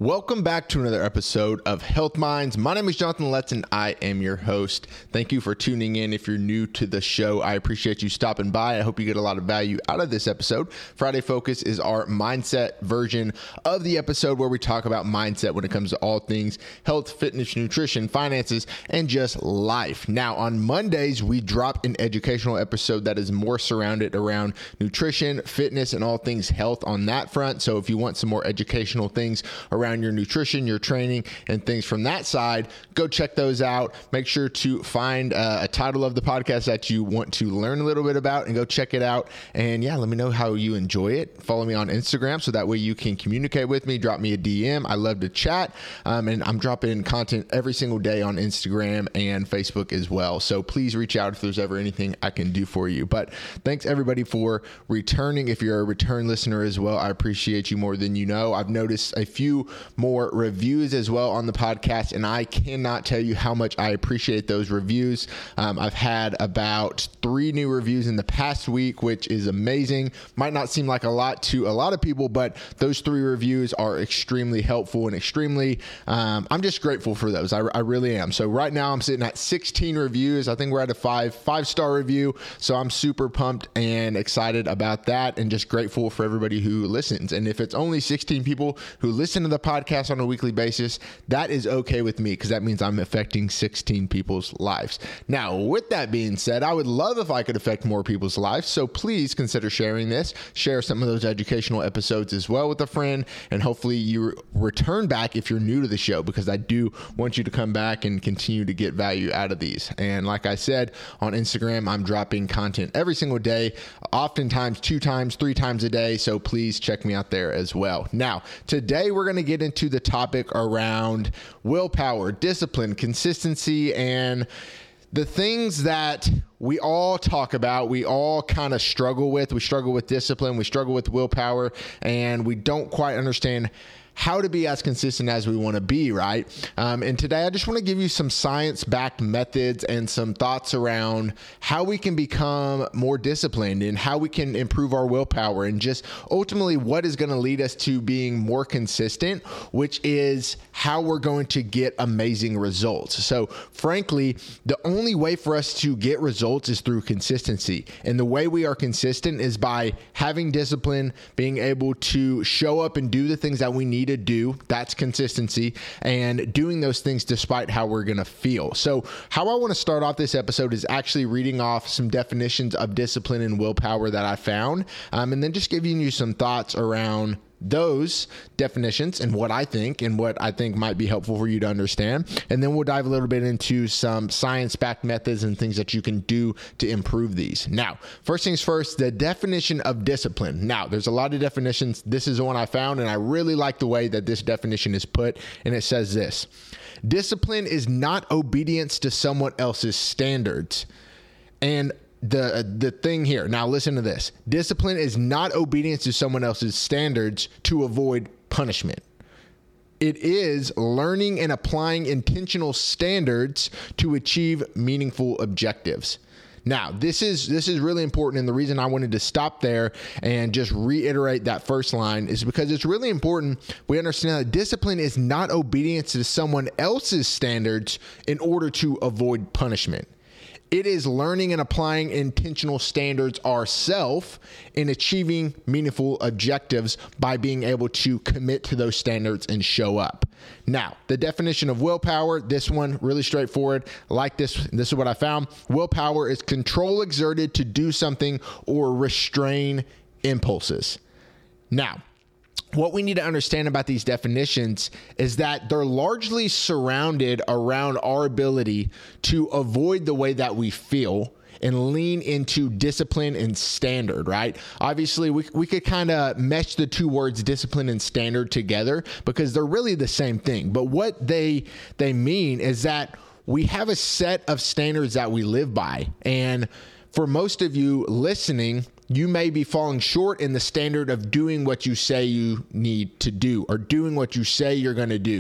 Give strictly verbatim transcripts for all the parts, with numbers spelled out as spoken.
Welcome back to another episode of Health Minds. My name is Jonathan Letts and I am your host. Thank you for tuning in. If you're new to the show, I appreciate you stopping by. I hope you get a lot of value out of this episode. Friday Focus is our mindset version of the episode where we talk about mindset when it comes to all things health, fitness, nutrition, finances, and just life. Now, on Mondays, we drop an educational episode that is more surrounded around nutrition, fitness, and all things health on that front. So if you want some more educational things around around your nutrition, your training, and things from that side, go check those out. Make sure to find uh, a title of the podcast that you want to learn a little bit about and go check it out. And yeah, let me know how you enjoy it. Follow me on Instagram so that way you can communicate with me. Drop me a D M. I love to chat. Um, and I'm dropping content every single day on Instagram and Facebook as well. So please reach out if there's ever anything I can do for you. But thanks everybody for returning. If you're a return listener as well, I appreciate you more than you know. I've noticed a few more reviews as well on the podcast, and I cannot tell you how much I appreciate those reviews. Um, I've had about three new reviews in the past week, which is amazing. Might not seem like a lot to a lot of people, but those three reviews are extremely helpful and extremely, um, I'm just grateful for those. I, I really am. So right now I'm sitting at sixteen reviews. I think we're at a five, five star review. So I'm super pumped and excited about that and just grateful for everybody who listens. And if it's only sixteen people who listen to the podcast on a weekly basis, that is okay with me because that means I'm affecting sixteen people's lives. Now, with that being said, I would love if I could affect more people's lives. So please consider sharing this. Share some of those educational episodes as well with a friend, and hopefully you return back if you're new to the show, because I do want you to come back and continue to get value out of these. And like I said, on Instagram, I'm dropping content every single day, oftentimes two times, three times a day. So please check me out there as well. Now, today we're going to get into the topic around willpower, discipline, consistency, and the things that we all talk about, we all kind of struggle with. We struggle with discipline, we struggle with willpower, and we don't quite understand how to be as consistent as we want to be, right? Um, and today I just want to give you some science-backed methods and some thoughts around how we can become more disciplined and how we can improve our willpower and just ultimately what is going to lead us to being more consistent, which is how we're going to get amazing results. So frankly, the only way for us to get results is through consistency. And the way we are consistent is by having discipline, being able to show up and do the things that we need to do. That's consistency, and doing those things despite how we're going to feel. So how I want to start off this episode is actually reading off some definitions of discipline and willpower that I found, um, and then just giving you some thoughts around those definitions and what I think and what I think might be helpful for you to understand. And then we'll dive a little bit into some science-backed methods and things that you can do to improve these. Now, first things first, the definition of discipline. Now, there's a lot of definitions. This is the one I found, and I really like the way that this definition is put. And it says this: discipline is not obedience to someone else's standards. And The the thing here, now listen to this. Discipline is not obedience to someone else's standards to avoid punishment. It is learning and applying intentional standards to achieve meaningful objectives. Now, this is this is really important, and the reason I wanted to stop there and just reiterate that first line is because it's really important we understand that discipline is not obedience to someone else's standards in order to avoid punishment. It is learning and applying intentional standards ourselves in achieving meaningful objectives by being able to commit to those standards and show up. Now, the definition of willpower, this one really straightforward. Like this, this is what I found. Willpower is control exerted to do something or restrain impulses. Now, what we need to understand about these definitions is that they're largely surrounded around our ability to avoid the way that we feel and lean into discipline and standard, right? Obviously, we, we could kind of mesh the two words discipline and standard together because they're really the same thing. But what they they mean is that we have a set of standards that we live by. And for most of you listening, you may be falling short in the standard of doing what you say you need to do or doing what you say you're going to do,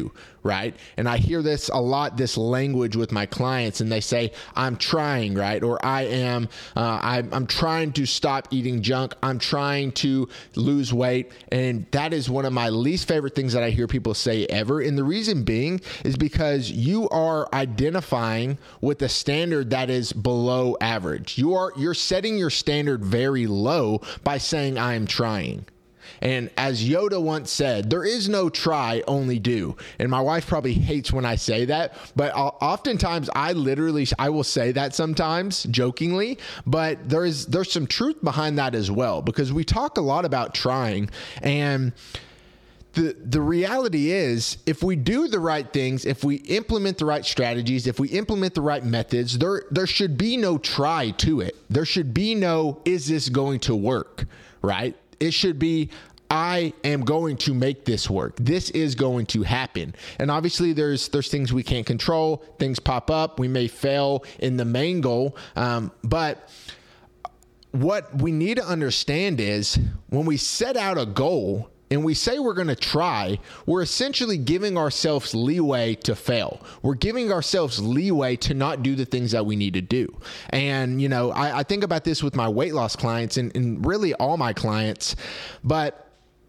right? And I hear this a lot, this language with my clients, and they say, I'm trying, right? Or I am, uh, I, I'm trying to stop eating junk. I'm trying to lose weight. And that is one of my least favorite things that I hear people say ever. And the reason being is because you are identifying with a standard that is below average. You are, you're setting your standard very low by saying, I am trying. And as Yoda once said, there is no try, only do. And my wife probably hates when I say that, but I'll, oftentimes I literally, I will say that sometimes jokingly, but there is, there's some truth behind that as well, because we talk a lot about trying, and the, the reality is, if we do the right things, if we implement the right strategies, if we implement the right methods, there, there should be no try to it. There should be no, is this going to work, right? It should be, I am going to make this work. This is going to happen. And obviously there's there's things we can't control. Things pop up. We may fail in the main goal. Um, but what we need to understand is when we set out a goal and we say we're going to try, we're essentially giving ourselves leeway to fail. We're giving ourselves leeway to not do the things that we need to do. And, you know, I, I think about this with my weight loss clients and, and really all my clients. But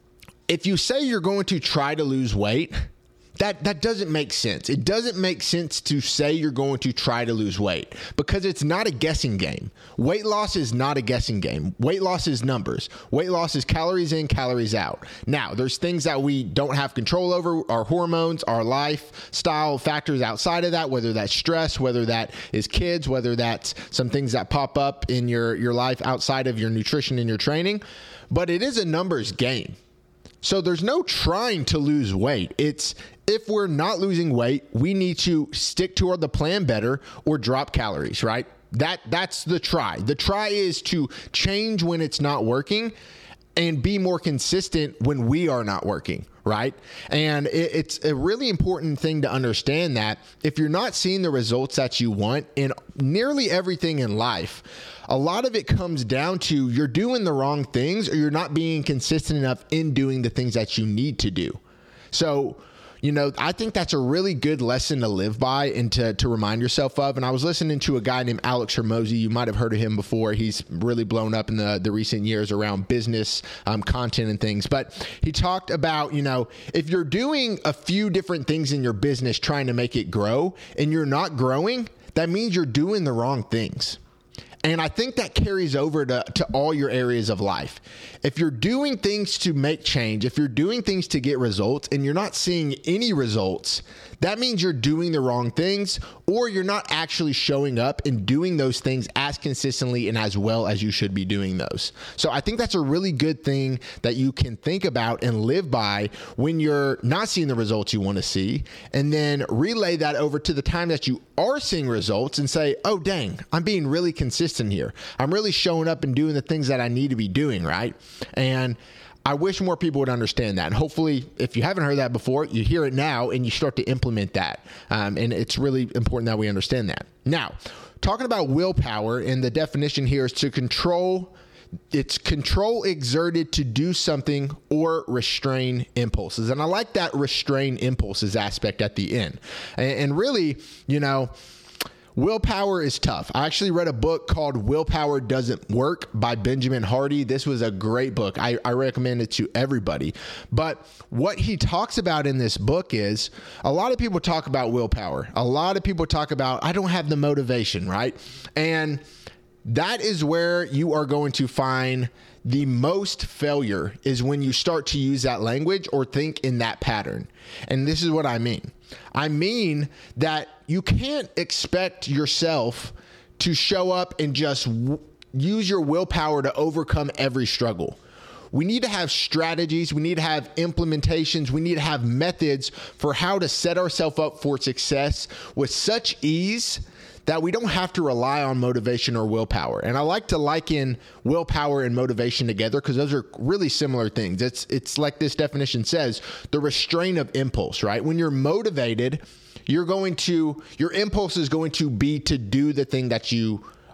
if you say you're going to try to lose weight, That that doesn't make sense. It doesn't make sense to say you're going to try to lose weight, because it's not a guessing game. Weight loss is not a guessing game. Weight loss is numbers. Weight loss is calories in, calories out. Now, there's things that we don't have control over, our hormones, our lifestyle factors outside of that, whether that's stress, whether that is kids, whether that's some things that pop up in your, your life outside of your nutrition and your training. But it is a numbers game. So there's no trying to lose weight. It's, if we're not losing weight, we need to stick to the plan better or drop calories, right? That that's the try. The try is to change when it's not working and be more consistent when we are not working, right? And it, it's a really important thing to understand that if you're not seeing the results that you want in nearly everything in life, a lot of it comes down to you're doing the wrong things, or you're not being consistent enough in doing the things that you need to do. So, you know, I think that's a really good lesson to live by and to, to remind yourself of. And I was listening to a guy named Alex Hormozi. You might have heard of him before. He's really blown up in the, the recent years around business um, content and things. But he talked about, you know, if you're doing a few different things in your business trying to make it grow and you're not growing, that means you're doing the wrong things. And I think that carries over to, to all your areas of life. If you're doing things to make change, if you're doing things to get results and you're not seeing any results, that means you're doing the wrong things, or you're not actually showing up and doing those things as consistently and as well as you should be doing those. So I think that's a really good thing that you can think about and live by when you're not seeing the results you want to see, and then relay that over to the time that you are seeing results and say, oh, dang, I'm being really consistent here. I'm really showing up and doing the things that I need to be doing, right? And I wish more people would understand that. And hopefully, if you haven't heard that before, you hear it now and you start to implement that. Um, and it's really important that we understand that. Now, talking about willpower, and the definition here is to control, it's control exerted to do something or restrain impulses. And I like that restrain impulses aspect at the end. And, and really, you know, willpower is tough. I actually read a book called Willpower Doesn't Work by Benjamin Hardy. This was a great book. I, I recommend it to everybody. But what he talks about in this book is, a lot of people talk about willpower. A lot of people talk about, I don't have the motivation, right? And that is where you are going to find the most failure, is when you start to use that language or think in that pattern. And this is what I mean. I mean that you can't expect yourself to show up and just w- use your willpower to overcome every struggle. We need to have strategies. We need to have implementations. We need to have methods for how to set ourselves up for success with such ease that we don't have to rely on motivation or willpower. And I like to liken willpower and motivation together because those are really similar things. It's it's like this definition says, the restraint of impulse, right? When you're motivated, you're going to, your impulse is going to be to do the thing that you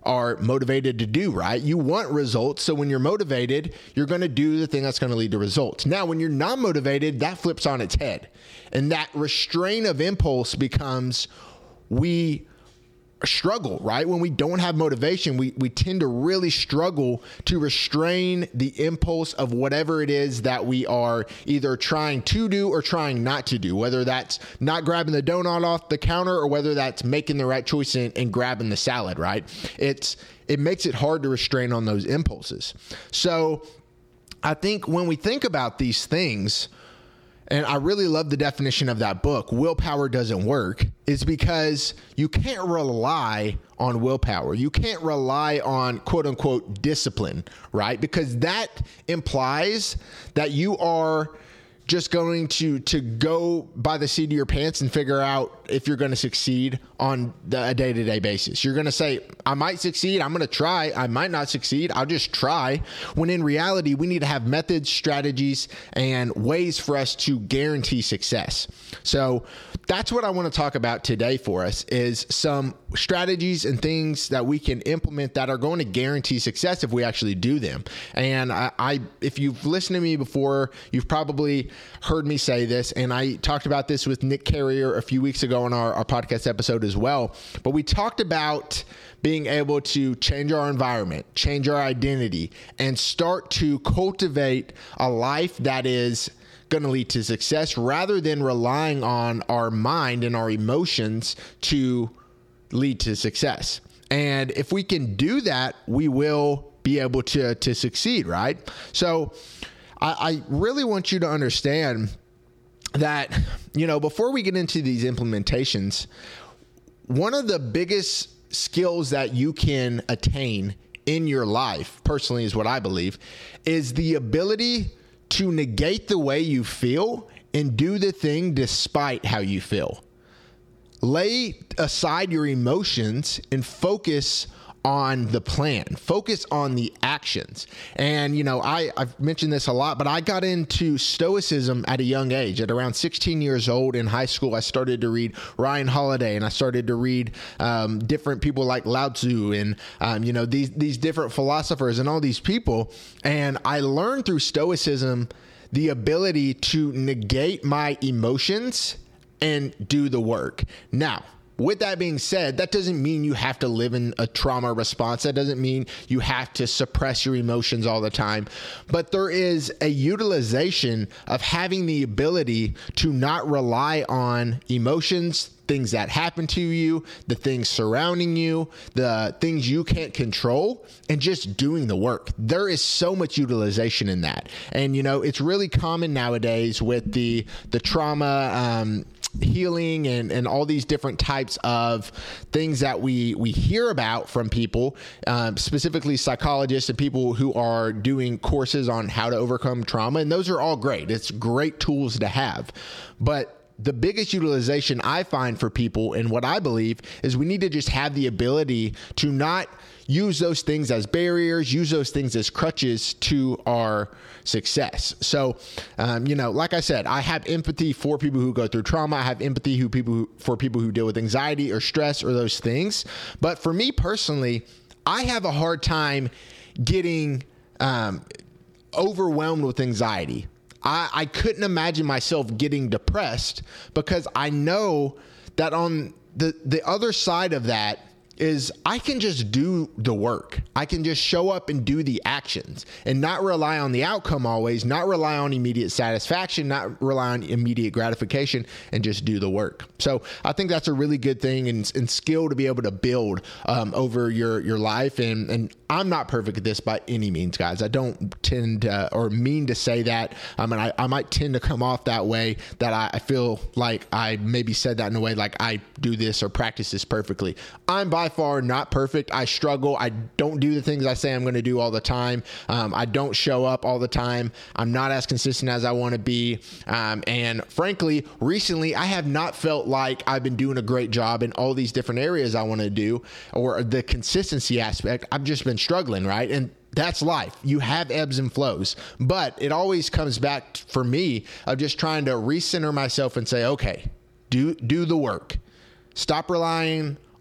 are motivated to do, right? You want results. So when you're motivated, you're going to do the thing that's going to lead to results. Now, when you're not motivated, that flips on its head. And that restraint of impulse becomes we struggle, right? When we don't have motivation, we, we tend to really struggle to restrain the impulse of whatever it is that we are either trying to do or trying not to do, whether that's not grabbing the donut off the counter or whether that's making the right choice and, and grabbing the salad, right? It's, it makes it hard to restrain on those impulses. So I think when we think about these things, and I really love the definition of that book, willpower doesn't work, is because you can't rely on willpower. You can't rely on quote unquote discipline, right? Because that implies that you are just going to to go by the seat of your pants and figure out if you're going to succeed on the, a day-to-day basis. You're going to say, I might succeed. I'm going to try. I might not succeed. I'll just try. When in reality, we need to have methods, strategies, and ways for us to guarantee success. So that's what I want to talk about today for us is some strategies and things that we can implement that are going to guarantee success if we actually do them. And I, I if you've listened to me before, you've probably heard me say this, and I talked about this with Nick Carrier a few weeks ago on our, our podcast episode as well. But we talked about being able to change our environment, change our identity, and start to cultivate a life that is going to lead to success rather than relying on our mind and our emotions to lead to success. And if we can do that, we will be able to, to succeed, right? So I, I really want you to understand that, you know, before we get into these implementations, one of the biggest skills that you can attain in your life, personally is what I believe, is the ability to negate the way you feel and do the thing despite how you feel. Lay aside your emotions and focus on the plan, focus on the actions. And, you know, I, I've mentioned this a lot, but I got into Stoicism at a young age. At around sixteen years old in high school, I started to read Ryan Holiday, and I started to read um, different people like Lao Tzu and, um, you know, these, these different philosophers and all these people. And I learned through Stoicism the ability to negate my emotions and do the work. Now, with that being said, that doesn't mean you have to live in a trauma response. That doesn't mean you have to suppress your emotions all the time. But there is a utilization of having the ability to not rely on emotions, things that happen to you, the things surrounding you, the things you can't control, and just doing the work. There is so much utilization in that. And, you know, it's really common nowadays with the, the trauma, um, healing and, and all these different types of things that we, we hear about from people, um, specifically psychologists and people who are doing courses on how to overcome trauma. And those are all great. It's great tools to have. But the biggest utilization I find for people, and what I believe, is we need to just have the ability to not use those things as barriers, use those things as crutches to our success. So, um, you know, like I said, I have empathy for people who go through trauma. I have empathy who people who, for people who deal with anxiety or stress or those things. But for me personally, I have a hard time getting um, overwhelmed with anxiety. I, I couldn't imagine myself getting depressed because I know that on the, the other side of that is I can just do the work. I can just show up and do the actions and not rely on the outcome always, not rely on immediate satisfaction, not rely on immediate gratification, and just do the work. So I think that's a really good thing and, and skill to be able to build um, over your, your life. And, and I'm not perfect at this by any means, guys. I don't tend to, or mean to say that. I mean, I, I might tend to come off that way, that I, I feel like I maybe said that in a way like I do this or practice this perfectly. I'm by far not perfect. I struggle. I don't do the things I say I'm going to do all the time. Um, I don't show up all the time. I'm not as consistent as I want to be. Um, and frankly, recently I have not felt like I've been doing a great job in all these different areas I want to do, or the consistency aspect. I've just been struggling, right? And that's life. You have ebbs and flows, but it always comes back for me of just trying to recenter myself and say, okay, do, do the work. Stop relying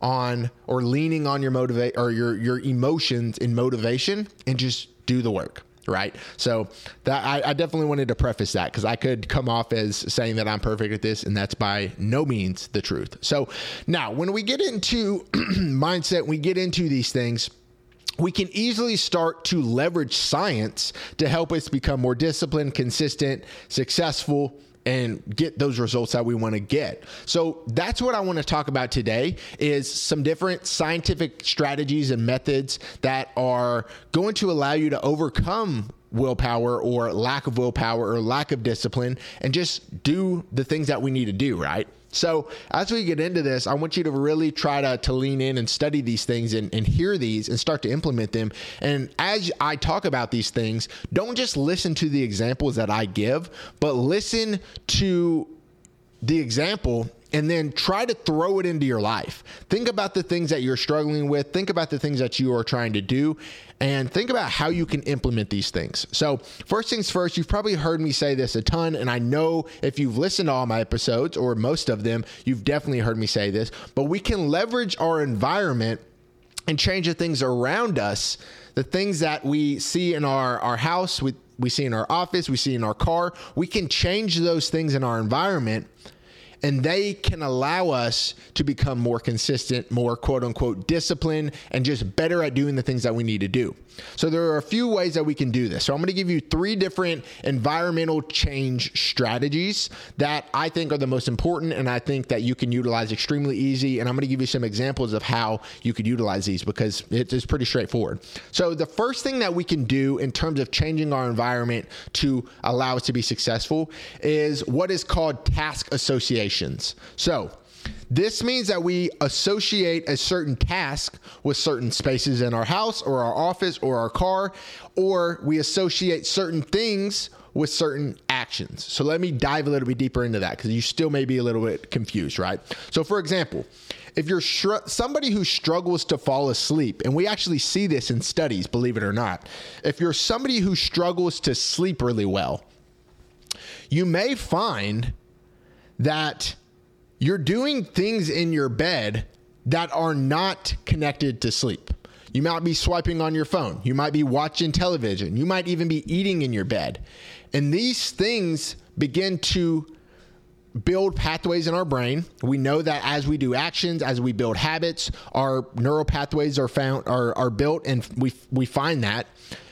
on or leaning on your motivate or your, your emotions in motivation and just do the work. Right. So that I, I definitely wanted to preface that because I could come off as saying that I'm perfect at this, and that's by no means the truth. So now when we get into mindset, we get into these things, we can easily start to leverage science to help us become more disciplined, consistent, successful, and get those results that we want to get. So that's what I want to talk about today is some different scientific strategies and methods that are going to allow you to overcome willpower or lack of willpower or lack of discipline and just do the things that we need to do, right? So as we get into this, I want you to really try to, to lean in and study these things and, and hear these and start to implement them. And as I talk about these things, don't just listen to the examples that I give, but listen to the example and then try to throw it into your life. Think about the things that you're struggling with. Think about the things that you are trying to do, and think about how you can implement these things. So first things first, you've probably heard me say this a ton, and I know if you've listened to all my episodes or most of them, you've definitely heard me say this, but we can leverage our environment and change the things around us, the things that we see in our, our house, we, we see in our office, we see in our car. We can change those things in our environment, and they can allow us to become more consistent, more quote unquote disciplined, and just better at doing the things that we need to do. So there are a few ways that we can do this. So I'm going to give you three different environmental change strategies that I think are the most important, and I think that you can utilize extremely easy. And I'm going to give you some examples of how you could utilize these because it is pretty straightforward. So the first thing that we can do in terms of changing our environment to allow us to be successful is what is called task associations. So this means that we associate a certain task with certain spaces in our house or our office or our car, or we associate certain things with certain actions. So let me dive a little bit deeper into that because you still may be a little bit confused, right? So for example, if you're str- somebody who struggles to fall asleep, and we actually see this in studies, believe it or not, if you're somebody who struggles to sleep really well, you may find that you're doing things in your bed that are not connected to sleep. You might be swiping on your phone. You might be watching television. You might even be eating in your bed. And these things begin to build pathways in our brain. We know that as we do actions, as we build habits, our neural pathways are found are, are built, and we we find that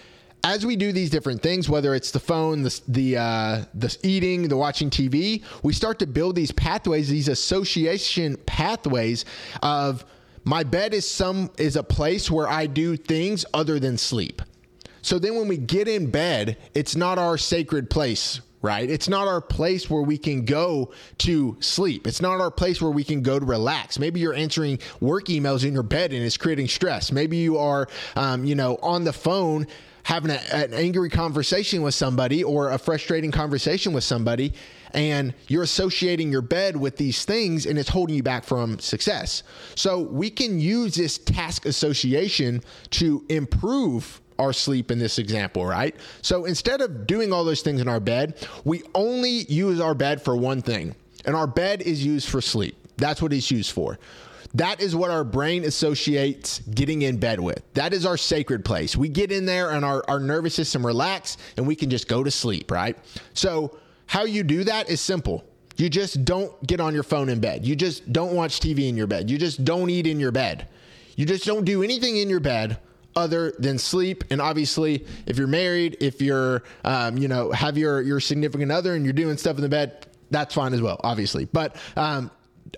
as we do these different things, whether it's the phone, the the, uh, the eating, the watching T V, we start to build these pathways, these association pathways of my bed is some is a place where I do things other than sleep. So then when we get in bed, it's not our sacred place, right? It's not our place where we can go to sleep. It's not our place where we can go to relax. Maybe you're answering work emails in your bed and it's creating stress. Maybe you are, um, you know, on the phone having a, an angry conversation with somebody or a frustrating conversation with somebody, and you're associating your bed with these things and it's holding you back from success. So we can use this task association to improve our sleep in this example, right? So instead of doing all those things in our bed, we only use our bed for one thing, and our bed is used for sleep. That's what it's used for. That is what our brain associates getting in bed with. That is our sacred place. We get in there and our, our nervous system relax and we can just go to sleep, right? So how you do that is simple. You just don't get on your phone in bed. You just don't watch T V in your bed. You just don't eat in your bed. You just don't do anything in your bed other than sleep. And obviously, if you're married, if you're, um, you know, have your, your significant other and you're doing stuff in the bed, that's fine as well, obviously. But, um,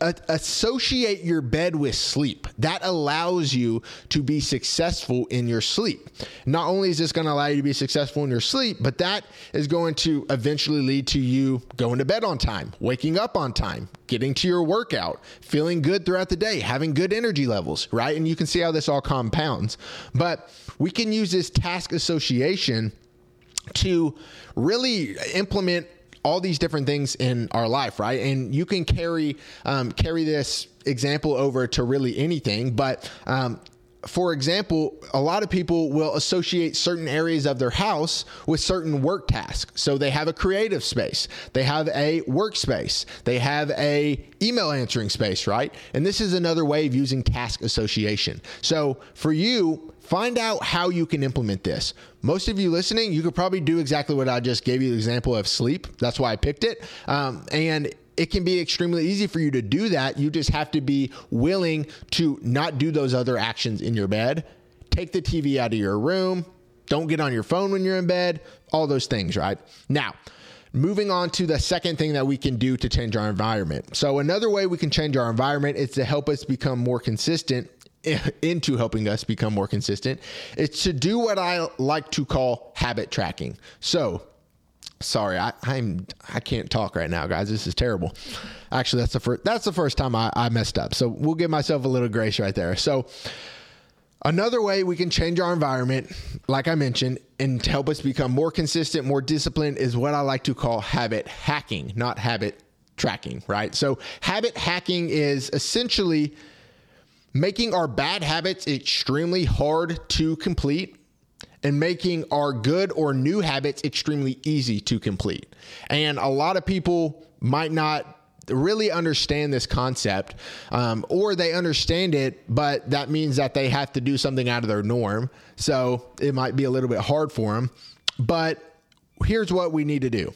associate your bed with sleep. That allows you to be successful in your sleep. Not only is this going to allow you to be successful in your sleep, but that is going to eventually lead to you going to bed on time, waking up on time, getting to your workout, feeling good throughout the day, having good energy levels, right? And you can see how this all compounds. But we can use this task association to really implement all these different things in our life, right? And you can carry um, carry this example over to really anything. But um, for example, a lot of people will associate certain areas of their house with certain work tasks. So they have a creative space, they have a workspace, they have a email answering space, right? And this is another way of using task association. So for you, find out how you can implement this. Most of you listening, you could probably do exactly what I just gave you the example of sleep. That's why I picked it. Um, and it can be extremely easy for you to do that. You just have to be willing to not do those other actions in your bed. Take the T V out of your room. Don't get on your phone when you're in bed. All those things, right? Now, moving on to the second thing that we can do to change our environment. So another way we can change our environment is to help us become more consistent into helping us become more consistent. It's to do what I like to call habit tracking. So Sorry, I, I'm I can't talk right now, guys. This is terrible. Actually, that's the first that's the first time I, I messed up. So we'll give myself a little grace right there. So another way we can change our environment, like I mentioned, and to help us become more consistent, more disciplined, is what I like to call habit hacking, not habit tracking, right? So habit hacking is essentially making our bad habits extremely hard to complete and making our good or new habits extremely easy to complete. And a lot of people might not really understand this concept, um, or they understand it, but that means that they have to do something out of their norm. So it might be a little bit hard for them. But here's what we need to do.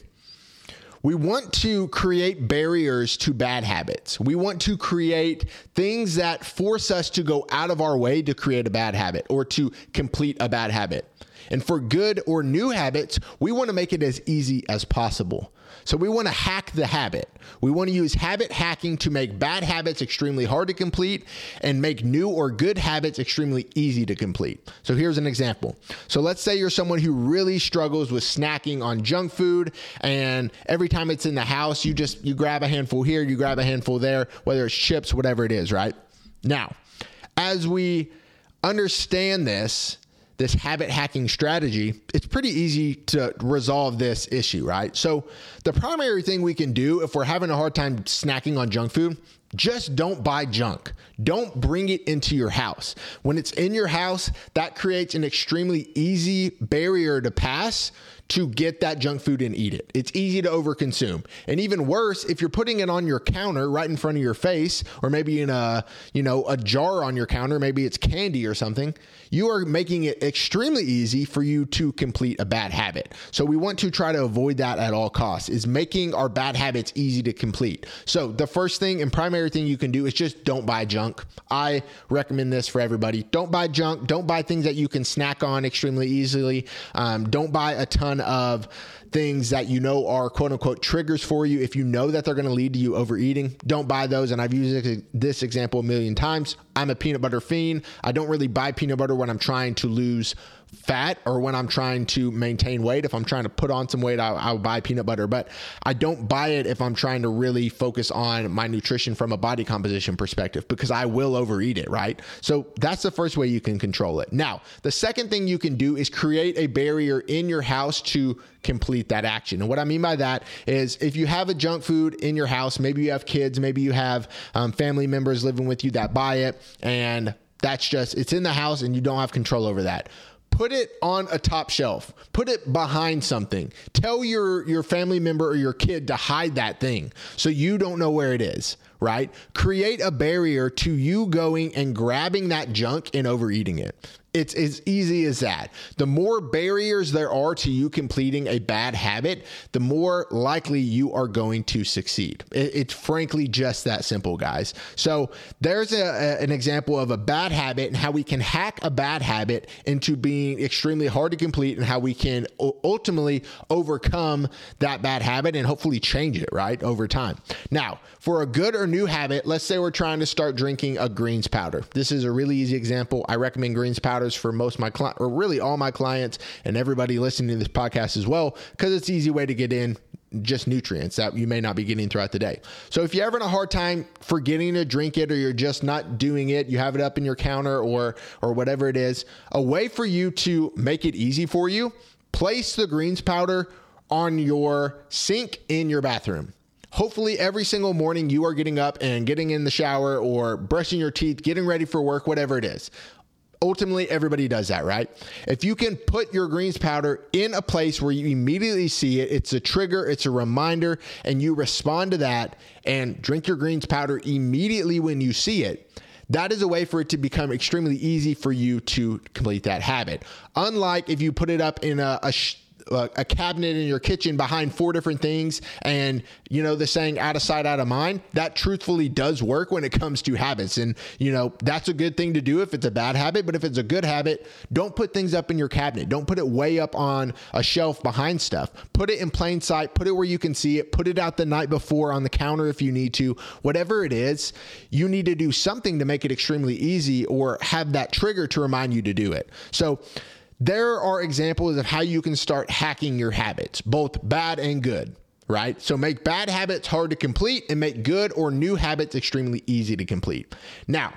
We want to create barriers to bad habits. We want to create things that force us to go out of our way to create a bad habit or to complete a bad habit. And for good or new habits, we want to make it as easy as possible. So we want to hack the habit. We want to use habit hacking to make bad habits extremely hard to complete and make new or good habits extremely easy to complete. So here's an example. So let's say you're someone who really struggles with snacking on junk food, and every time it's in the house, you just, you grab a handful here, you grab a handful there, whether it's chips, whatever it is, right? Now, as we understand this, this habit hacking strategy, it's pretty easy to resolve this issue, right? So the primary thing we can do if we're having a hard time snacking on junk food, just don't buy junk. Don't bring it into your house. When it's in your house, that creates an extremely easy barrier to pass to get that junk food and eat it. It's easy to overconsume. And even worse, if you're putting it on your counter right in front of your face, or maybe in a, you know, a jar on your counter, maybe it's candy or something, you are making it extremely easy for you to complete a bad habit. So we want to try to avoid that at all costs, is making our bad habits easy to complete. So the first thing and primary thing you can do is just don't buy junk. I recommend this for everybody. Don't buy junk. Don't buy things that you can snack on extremely easily. Um, don't buy a ton of things that you know are quote unquote triggers for you. If you know that they're going to lead to you overeating, don't buy those. And I've used this example a million times. I'm a peanut butter fiend. I don't really buy peanut butter when I'm trying to lose fat or when I'm trying to maintain weight. If I'm trying to put on some weight, I'll, I'll buy peanut butter, but I don't buy it if I'm trying to really focus on my nutrition from a body composition perspective, because I will overeat it, right? So that's the first way you can control it. Now, the second thing you can do is create a barrier in your house to complete that action. And what I mean by that is if you have a junk food in your house, maybe you have kids, maybe you have um, family members living with you that buy it, and that's just, it's in the house and you don't have control over that. Put it on a top shelf. Put it behind something. Tell your, your family member or your kid to hide that thing so you don't know where it is, right? Create a barrier to you going and grabbing that junk and overeating it. It's as easy as that. The more barriers there are to you completing a bad habit, the more likely you are going to succeed. It, it's frankly just that simple, guys. So there's a, a, an example of a bad habit and how we can hack a bad habit into being extremely hard to complete, and how we can ultimately overcome that bad habit and hopefully change it, right, over time. Now, for a good or new habit, let's say we're trying to start drinking a greens powder. This is a really easy example. I recommend greens powder for most of my clients, or really all my clients and everybody listening to this podcast as well, because it's an easy way to get in just nutrients that you may not be getting throughout the day. So if you're having a hard time forgetting to drink it, or you're just not doing it, you have it up in your counter or or whatever it is, a way for you to make it easy for you, place the greens powder on your sink in your bathroom. Hopefully every single morning you are getting up and getting in the shower or brushing your teeth, getting ready for work, whatever it is. Ultimately, everybody does that, right? If you can put your greens powder in a place where you immediately see it, it's a trigger, it's a reminder, and you respond to that and drink your greens powder immediately when you see it, that is a way for it to become extremely easy for you to complete that habit. Unlike if you put it up in a, a sh- a cabinet in your kitchen behind four different things, and you know the saying out of sight, out of mind, that truthfully does work when it comes to habits. And you know that's a good thing to do if it's a bad habit, but if it's a good habit, don't put things up in your cabinet. Don't put it way up on a shelf behind stuff. Put it in plain sight, put it where you can see it, put it out the night before on the counter if you need to. Whatever it is, you need to do something to make it extremely easy or have that trigger to remind you to do it. So there are examples of how you can start hacking your habits, both bad and good, right? So make bad habits hard to complete and make good or new habits extremely easy to complete. Now,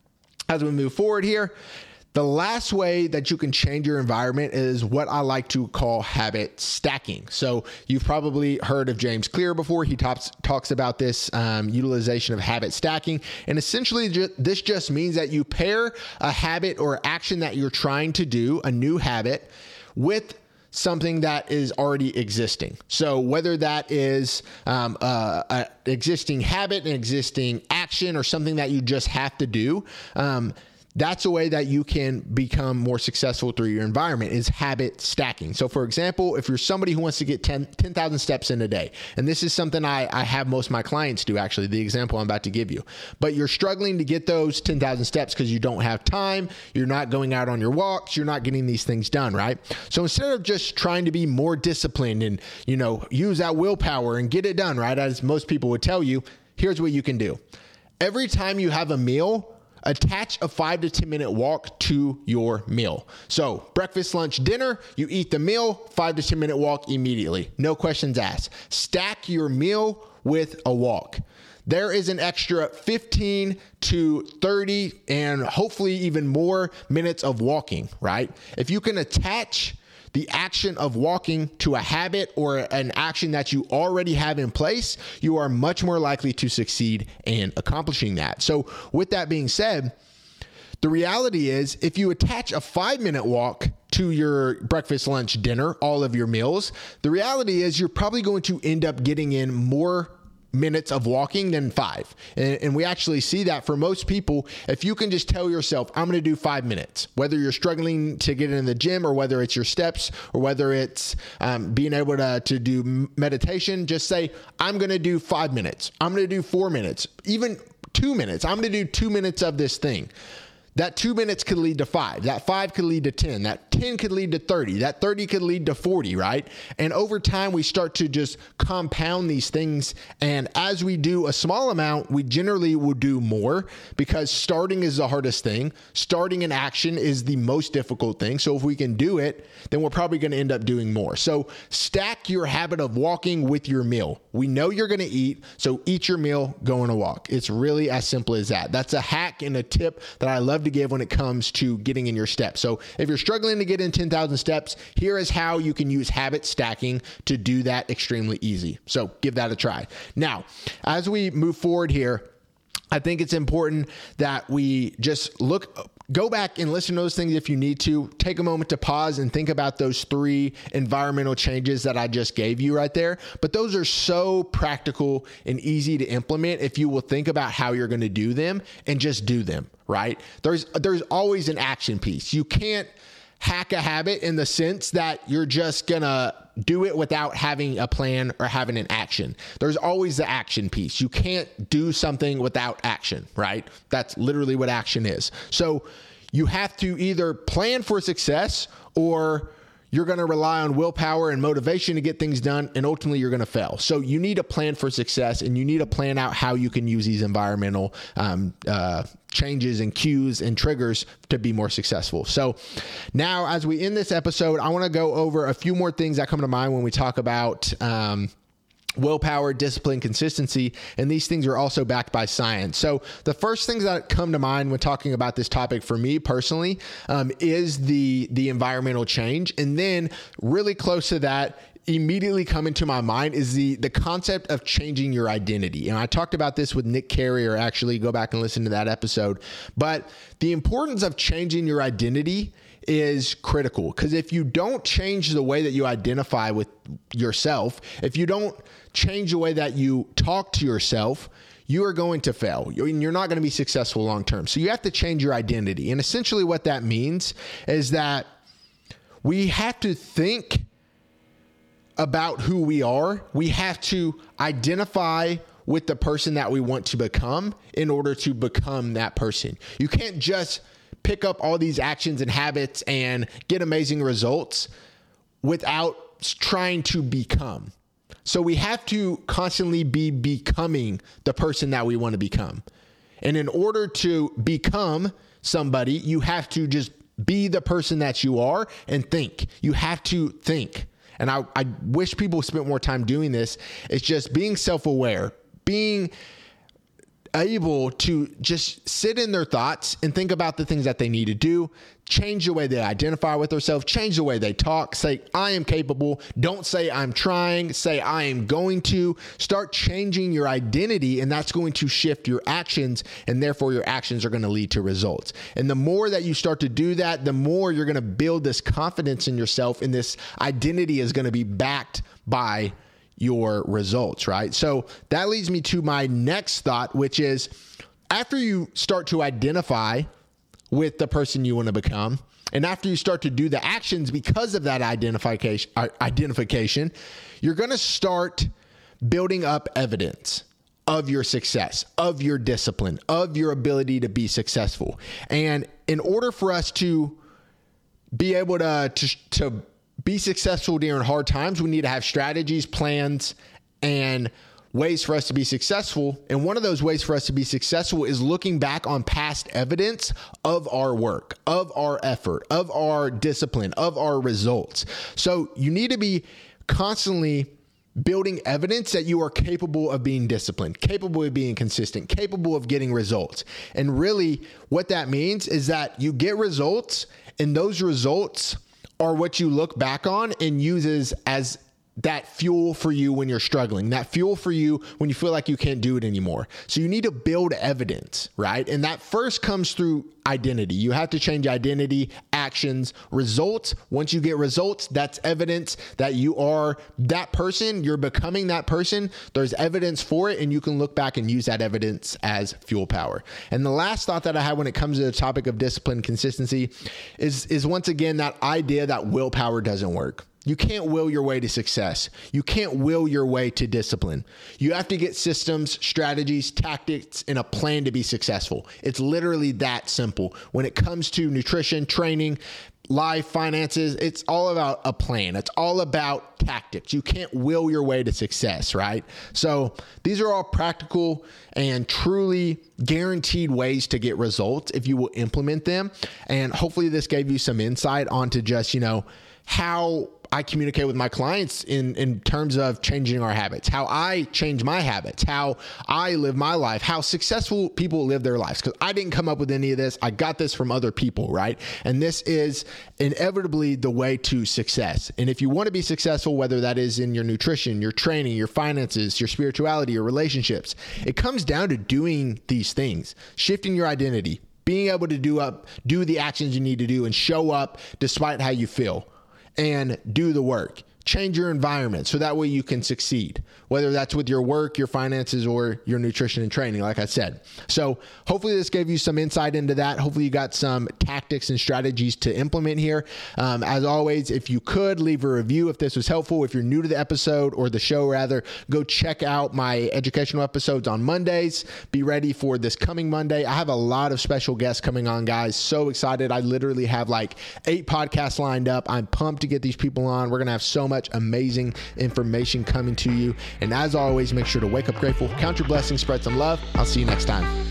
as we move forward here, the last way that you can change your environment is what I like to call habit stacking. So you've probably heard of James Clear before. He talks talks about this um, utilization of habit stacking. And essentially ju- this just means that you pair a habit or action that you're trying to do, a new habit, with something that is already existing. So whether that is um, uh, an existing habit, an existing action, or something that you just have to do, um, that's a way that you can become more successful through your environment is habit stacking. So for example, if you're somebody who wants to get ten thousand steps in a day, and this is something I, I have most of my clients do, actually, the example I'm about to give you, but you're struggling to get those ten thousand steps because you don't have time, you're not going out on your walks, you're not getting these things done, right? So instead of just trying to be more disciplined and, you know, use that willpower and get it done, right, as most people would tell you, here's what you can do. Every time you have a meal, attach a five to ten minute walk to your meal. So breakfast, lunch, dinner, you eat the meal, five to ten minute walk immediately. No questions asked. Stack your meal with a walk. There is an extra fifteen to thirty and hopefully even more minutes of walking, right? If you can attach the action of walking to a habit or an action that you already have in place, you are much more likely to succeed in accomplishing that. So with that being said, the reality is if you attach a five minute walk to your breakfast, lunch, dinner, all of your meals, the reality is you're probably going to end up getting in more minutes of walking than five. And, and we actually see that for most people. If you can just tell yourself, I'm going to do five minutes, whether you're struggling to get in the gym or whether it's your steps or whether it's um, being able to, to do meditation, just say, I'm going to do five minutes. I'm going to do four minutes, even two minutes. I'm going to do two minutes of this thing. That two minutes could lead to five. That five could lead to ten. That ten could lead to thirty. That thirty could lead to forty, right? And over time, we start to just compound these things. And as we do a small amount, we generally will do more because starting is the hardest thing. Starting an action is the most difficult thing. So if we can do it, then we're probably going to end up doing more. So stack your habit of walking with your meal. We know you're going to eat, so eat your meal, go on a walk. It's really as simple as that. That's a hack and a tip that I love to give when it comes to getting in your steps. So if you're struggling to get in ten thousand steps, here is how you can use habit stacking to do that extremely easy. So give that a try. Now, as we move forward here, I think it's important that we just look, go back and listen to those things if you need to. Take a moment to pause and think about those three environmental changes that I just gave you right there. But those are so practical and easy to implement if you will think about how you're going to do them and just do them, right? There's there's always an action piece. You can't hack a habit in the sense that you're just going to do it without having a plan or having an action. There's always the action piece. You can't do something without action, right? That's literally what action is. So you have to either plan for success or you're going to rely on willpower and motivation to get things done, and ultimately you're going to fail. So you need a plan for success, and you need to plan out how you can use these environmental um, uh, changes and cues and triggers to be more successful. So now as we end this episode, I want to go over a few more things that come to mind when we talk about um, willpower, discipline, consistency, and these things are also backed by science. So the first things that come to mind when talking about this topic for me personally um, is the the environmental change, and then really close to that immediately come into my mind is the the concept of changing your identity. And I talked about this with Nick Carrier. Actually, go back and listen to that episode. But the importance of changing your identity is critical, because if you don't change the way that you identify with yourself, if you don't change the way that you talk to yourself, you are going to fail. You're not going to be successful long term. So you have to change your identity. And essentially what that means is that we have to think about who we are. We have to identify with the person that we want to become in order to become that person. You can't just pick up all these actions and habits and get amazing results without trying to become. So we have to constantly be becoming the person that we want to become. And in order to become somebody, you have to just be the person that you are and think. You have to think. And I, I wish people spent more time doing this. It's just being self-aware, being able to just sit in their thoughts and think about the things that they need to do, change the way they identify with themselves, change the way they talk, say, I am capable. Don't say I'm trying, say I am going to. Start changing your identity, and that's going to shift your actions, and therefore your actions are going to lead to results. And the more that you start to do that, the more you're going to build this confidence in yourself, and this identity is going to be backed by your results, right? So that leads me to my next thought, which is after you start to identify with the person you want to become, and after you start to do the actions because of that identification, identification, you're going to start building up evidence of your success, of your discipline, of your ability to be successful. And in order for us to be able to, to, to be successful during hard times, we need to have strategies, plans, and ways for us to be successful. And one of those ways for us to be successful is looking back on past evidence of our work, of our effort, of our discipline, of our results. So you need to be constantly building evidence that you are capable of being disciplined, capable of being consistent, capable of getting results. And really what that means is that you get results, and those results are what you look back on and uses as that fuel for you when you're struggling, that fuel for you when you feel like you can't do it anymore. So you need to build evidence, right? And that first comes through identity. You have to change identity, actions, results. Once you get results, that's evidence that you are that person. You're becoming that person. There's evidence for it, and you can look back and use that evidence as fuel power. And the last thought that I had when it comes to the topic of discipline, consistency, is, is once again that idea that willpower doesn't work. You can't will your way to success. You can't will your way to discipline. You have to get systems, strategies, tactics, and a plan to be successful. It's literally that simple. When it comes to nutrition, training, life, finances, it's all about a plan. It's all about tactics. You can't will your way to success, right? So these are all practical and truly guaranteed ways to get results if you will implement them. And hopefully this gave you some insight onto just, you know, how I communicate with my clients in, in terms of changing our habits, how I change my habits, how I live my life, how successful people live their lives. Because I didn't come up with any of this. I got this from other people, right? And this is inevitably the way to success. And if you want to be successful, whether that is in your nutrition, your training, your finances, your spirituality, your relationships, it comes down to doing these things, shifting your identity, being able to do up, do the actions you need to do and show up despite how you feel. And do the work. Change your environment so that way you can succeed, whether that's with your work, your finances, or your nutrition and training, like I said. So hopefully this gave you some insight into that. Hopefully you got some tactics and strategies to implement here. Um, as always, if you could leave a review if this was helpful. If you're new to the episode or the show rather, go check out my educational episodes on Mondays. Be ready for this coming Monday. I have a lot of special guests coming on, guys. So excited. I literally have like eight podcasts lined up. I'm pumped to get these people on. We're going to have so much amazing information coming to you. And as always, make sure to wake up grateful, count your blessings, spread some love. I'll see you next time.